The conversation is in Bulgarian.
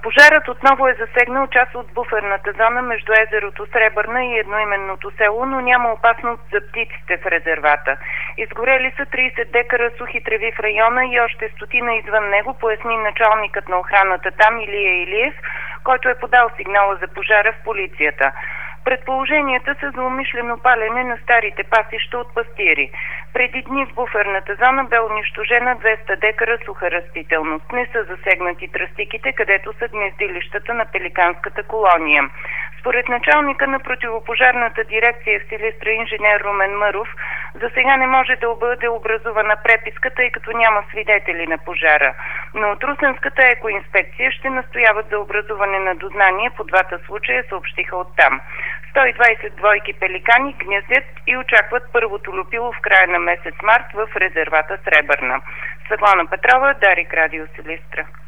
Пожарът отново е засегнал част от буферната зона между езерото Сребърна и едноименното село, но няма опасност за птиците в резервата. Изгорели са 30 декара сухи треви в района и още стотина извън него, поясни началникът на охраната там Илия Илиев, който е подал сигнала за пожара в полицията. Предположенията са за умишлено палене на старите пасища от пастири. Преди дни в буферната зона бе унищожена 200 декара суха растителност. Не са засегнати тръстиките, където са гнездилищата на пеликанската колония. Според началника на противопожарната дирекция в Силистра инженер Румен Мъров, за сега не може да бъде образувана преписка, тъй като няма свидетели на пожара. Но от Русенската екоинспекция ще настояват за образуване на дознание по двата случая, съобщиха оттам. 120 двойки пеликани гнездят и очакват първото люпило в края на месец март в резервата Сребърна. Светлана Петрова, Дарик, Радио Силистра.